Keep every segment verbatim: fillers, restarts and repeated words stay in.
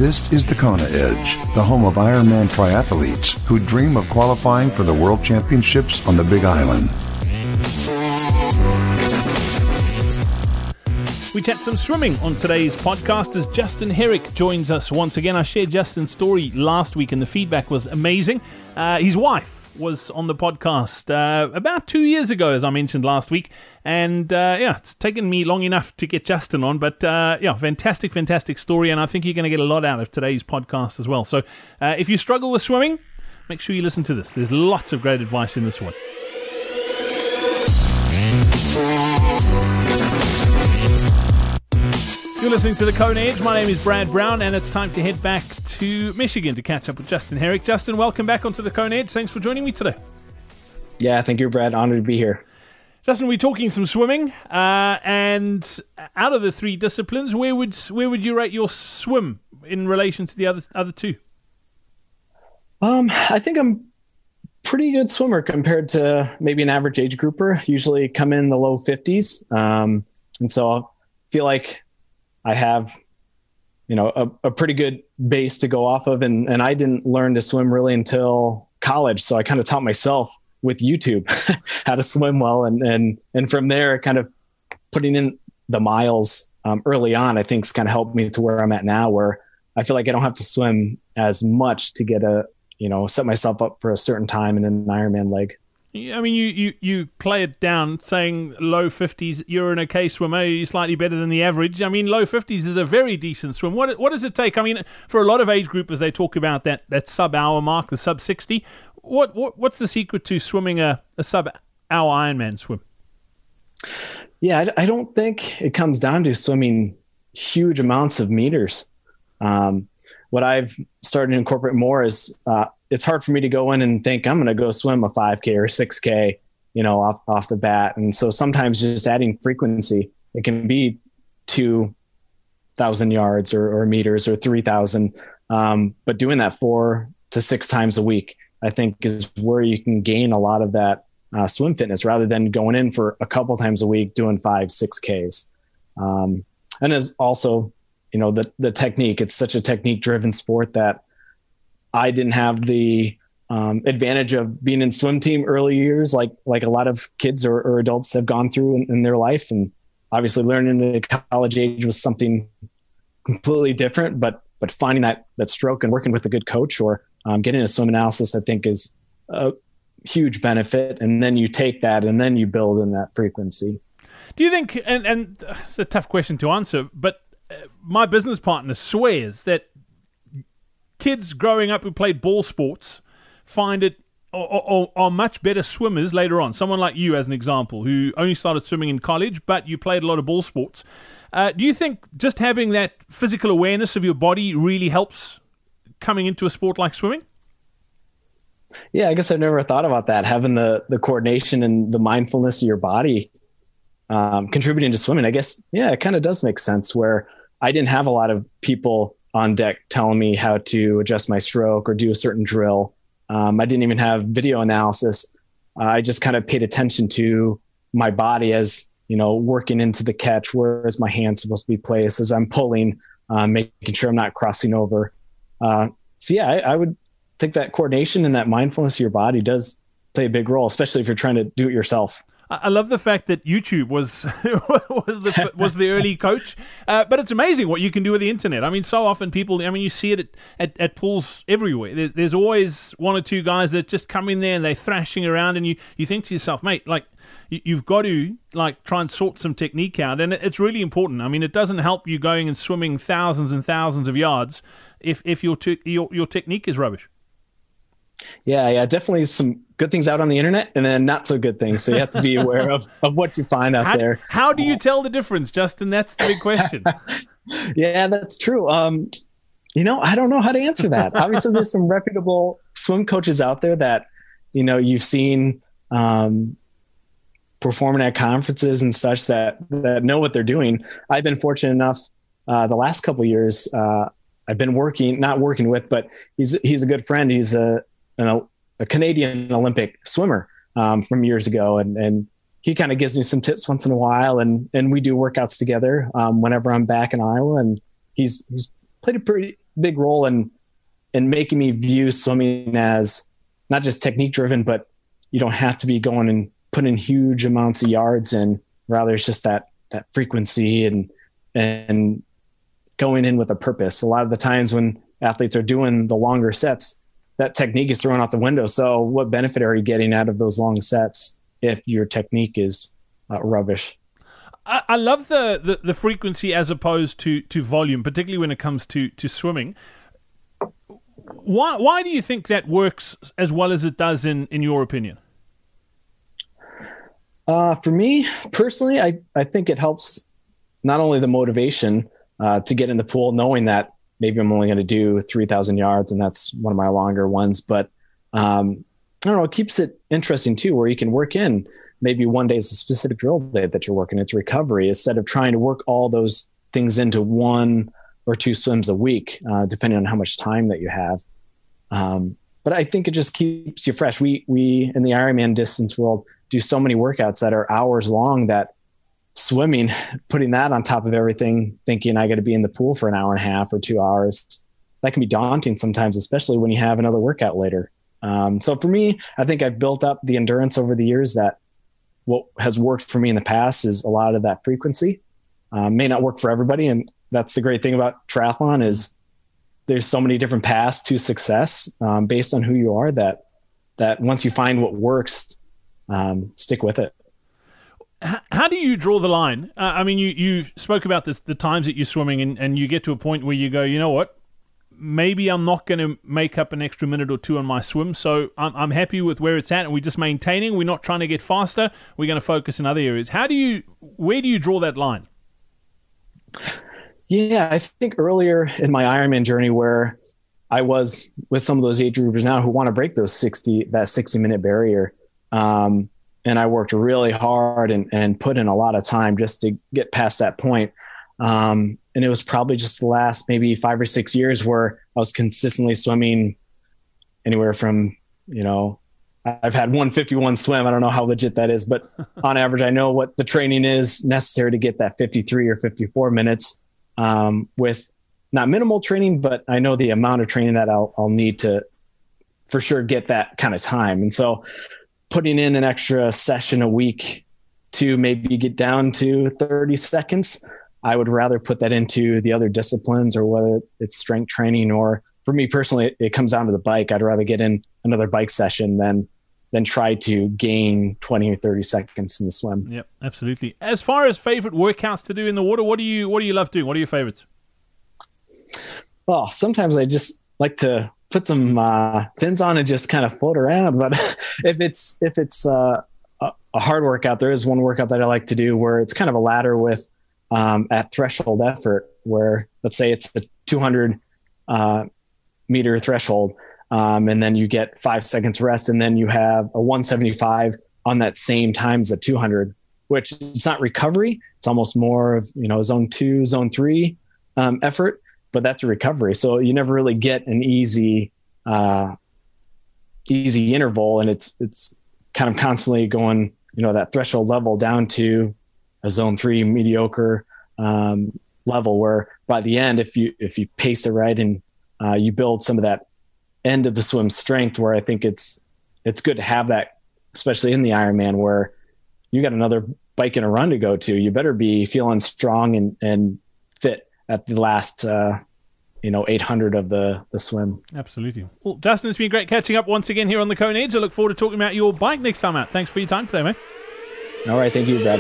This is the Kona Edge, the home of Ironman triathletes who dream of qualifying for the World Championships on the Big Island. We chat some swimming on today's podcast as Justin Herrick joins us once again. I shared Justin's story last week and the feedback was amazing. Uh, his wife was on the podcast uh, about two years ago, as I mentioned last week. And uh, yeah, it's taken me long enough to get Justin on. But uh, yeah, fantastic, fantastic story. And I think you're going to get a lot out of today's podcast as well. So uh, if you struggle with swimming, make sure you listen to this. There's lots of great advice in this one. You're listening to The Kona Edge. My name is Brad Brown, and it's time to head back to Michigan to catch up with Justin Herrick. Justin, welcome back onto The Kona Edge. Thanks for joining me today. Yeah, thank you, Brad. Honored to be here. Justin, we're talking some swimming, uh, and out of the three disciplines, where would where would you rate your swim in relation to the other other two? Um, I think I'm pretty good swimmer compared to maybe an average age grouper. Usually come in the low fifties, um, and so I feel like I have, you know, a, a pretty good base to go off of. And, and I didn't learn to swim really until college. So I kind of taught myself with YouTube how to swim well. And, and, and from there, kind of putting in the miles um, early on, I think has kind of helped me to where I'm at now, where I feel like I don't have to swim as much to get a, you know, set myself up for a certain time in an Ironman leg. I mean, you, you, you play it down saying low fifties, you're an okay swimmer, you're slightly better than the average. I mean, low fifties is a very decent swim. What what does it take? I mean, for a lot of age groupers, they talk about that, that sub-hour mark, the sub sixty. What, what What's the secret to swimming a, a sub-hour Ironman swim? Yeah, I, I don't think it comes down to swimming huge amounts of meters. Um, what I've started to incorporate more is uh, it's hard for me to go in and think I'm going to go swim a five K or six K, you know, off, off the bat. And so sometimes just adding frequency, it can be two thousand yards or, or meters or three thousand. Um, but doing that four to six times a week, I think is where you can gain a lot of that uh, swim fitness rather than going in for a couple times a week, doing five, six Ks. Um, and as also, you know, the, the technique, it's such a technique driven sport that I didn't have the um, advantage of being in swim team early years, like like a lot of kids or, or adults have gone through in, in their life. And obviously learning at college age was something completely different, but but finding that that stroke and working with a good coach or um, getting a swim analysis, I think is a huge benefit. And then you take that and then you build in that frequency. Do you think, and, and it's a tough question to answer, but my business partner swears that kids growing up who played ball sports find it or, or, are much better swimmers later on. Someone like you, as an example, who only started swimming in college, but you played a lot of ball sports. Uh, do you think just having that physical awareness of your body really helps coming into a sport like swimming? Yeah, I guess I've never thought about that. Having the the coordination and the mindfulness of your body um, contributing to swimming. I guess, yeah, it kind of does make sense where I didn't have a lot of people on deck telling me how to adjust my stroke or do a certain drill. Um, I didn't even have video analysis. Uh, I just kind of paid attention to my body as, you know, working into the catch. Where is my hand supposed to be placed as I'm pulling, uh, making sure I'm not crossing over. Uh, so yeah, I, I would think that coordination and that mindfulness of your body does play a big role, especially if you're trying to do it yourself. I love the fact that YouTube was was the was the early coach, uh, but it's amazing what you can do with the internet. I mean, so often people, I mean, you see it at, at, at pools everywhere. There, there's always one or two guys that just come in there and they're thrashing around, and you, you think to yourself, mate, like you, you've got to like try and sort some technique out, and it, it's really important. I mean, it doesn't help you going and swimming thousands and thousands of yards if if your te- your your technique is rubbish. Yeah, yeah, definitely some good things out on the internet and then not so good things. So you have to be aware of, of what you find out how, there. How do you tell the difference, Justin? That's the big question. Yeah, that's true. Um, you know, I don't know how to answer that. Obviously, there's some reputable swim coaches out there that, you know, you've seen um, performing at conferences and such that, that know what they're doing. I've been fortunate enough uh, the last couple of years. Uh, I've been working, not working with, but he's he's a good friend. He's a an, a Canadian Olympic swimmer um, from years ago. And, and he kind of gives me some tips once in a while. And, and we do workouts together um, whenever I'm back in Iowa. And he's, he's played a pretty, big role in in making me view swimming as not just technique driven, but you don't have to be going and putting huge amounts of yards in. Rather, it's just that that frequency and and going in with a purpose. A lot of the times when athletes are doing the longer sets, that technique is thrown out the window. So what benefit are you getting out of those long sets if your technique is uh, rubbish? I, I love the, the, the frequency as opposed to, to volume, particularly when it comes to, to swimming. Why why do you think that works as well as it does in, in your opinion? Uh, for me personally, I, I think it helps not only the motivation uh, to get in the pool, knowing that maybe I'm only going to do three thousand yards and that's one of my longer ones, but um, I don't know, it keeps it interesting too, where you can work in maybe one day is a specific drill day that you're working. It's recovery instead of trying to work all those things into one or two swims a week, uh, depending on how much time that you have. Um, but I think it just keeps you fresh. We, we in the Ironman distance world do so many workouts that are hours long that swimming, putting that on top of everything, thinking I got to be in the pool for an hour and a half or two hours, that can be daunting sometimes, especially when you have another workout later. Um, so for me, I think I've built up the endurance over the years that what has worked for me in the past is a lot of that frequency. Um, may not work for everybody. And that's the great thing about triathlon is there's so many different paths to success um, based on who you are that, that once you find what works, um, stick with it. How do you draw the line? Uh, I mean, you, you spoke about this, the times that you're swimming and, and you get to a point where you go, you know what, maybe I'm not going to make up an extra minute or two on my swim, so I'm, I'm happy with where it's at and we're just maintaining. We're not trying to get faster. We're going to focus in other areas. How do you, where do you draw that line? Yeah, I think earlier in my Ironman journey where I was with some of those age groupers now who want to break those sixty, that sixty minute barrier. Um, and I worked really hard and, and put in a lot of time just to get past that point. Um, and it was probably just the last maybe five or six years where I was consistently swimming anywhere from, you know, I've had one fifty-one swim. I don't know how legit that is, but on average, I know what the training is necessary to get that fifty-three or fifty-four minutes um, with not minimal training, but I know the amount of training that I'll, I'll need to for sure get that kind of time. And so putting in an extra session a week to maybe get down to thirty seconds, I would rather put that into the other disciplines or whether it's strength training or for me personally, it, it comes down to the bike. I'd rather get in another bike session than than try to gain twenty or thirty seconds in the swim. Yep, absolutely. As far as favorite workouts to do in the water, what do you what do you love doing? What are your favorites? Oh, sometimes I just like to put some uh, fins on and just kind of float around. But if it's if it's uh, a, a hard workout, there is one workout that I like to do where it's kind of a ladder with um, at threshold effort, where let's say it's the two hundred uh, meter threshold. Um, and then you get five seconds rest, and then you have a one seventy-five on that same time as the two hundred, which it's not recovery. It's almost more of, you know, zone two, zone three um, effort, but that's a recovery. So you never really get an easy, uh, easy interval. And it's, it's kind of constantly going, you know, that threshold level down to a zone three mediocre um, level where by the end, if you, if you pace it right and uh, you build some of that end of the swim strength, where I think it's it's good to have that, especially in the Ironman where you got another bike and a run to go to. You better be feeling strong and, and fit at the last uh, you know eight hundred of the the swim. Absolutely. Well, Justin, it's been great catching up once again here on the Kona Edge. I look forward to talking about your bike next time out. Thanks for your time today, mate. All right, thank you, Brad.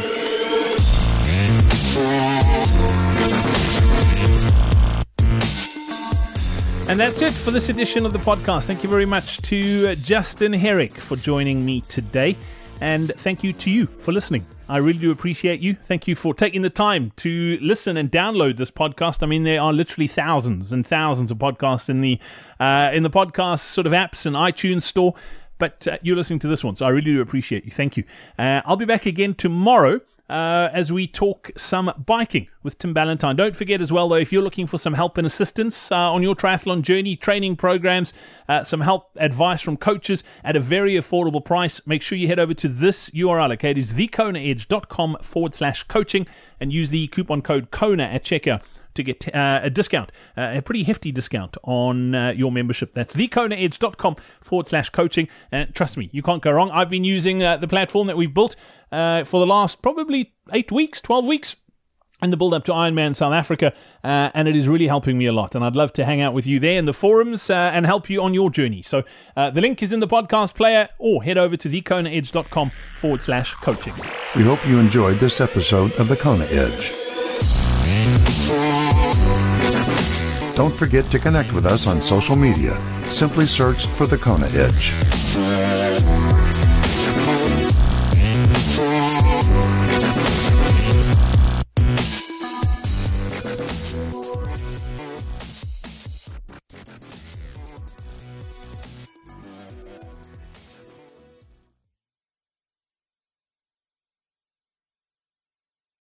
And that's it for this edition of the podcast. Thank you very much to Justin Herrick for joining me today. And thank you to you for listening. I really do appreciate you. Thank you for taking the time to listen and download this podcast. I mean, there are literally thousands and thousands of podcasts in the uh, in the podcast sort of apps and iTunes store. But uh, you're listening to this one, so I really do appreciate you. Thank you. Uh, I'll be back again tomorrow. Uh, as we talk some biking with Tim Ballantyne. Don't forget as well, though, if you're looking for some help and assistance uh, on your triathlon journey, training programs, uh, some help, advice from coaches at a very affordable price, make sure you head over to this U R L. Okay, it is thekonaedge.com forward slash coaching and use the coupon code KONA at checkout to get uh, a discount, uh, a pretty hefty discount on uh, your membership. That's thekonaedge.com forward slash coaching. And trust me, you can't go wrong. I've been using uh, the platform that we've built uh, for the last probably eight weeks, twelve weeks. And the build-up to Ironman South Africa, uh, and it is really helping me a lot. And I'd love to hang out with you there in the forums uh, and help you on your journey. So uh, the link is in the podcast player, or head over to thekonaedge.com forward slash coaching. We hope you enjoyed this episode of The Kona Edge. Don't forget to connect with us on social media. Simply search for The Kona Edge.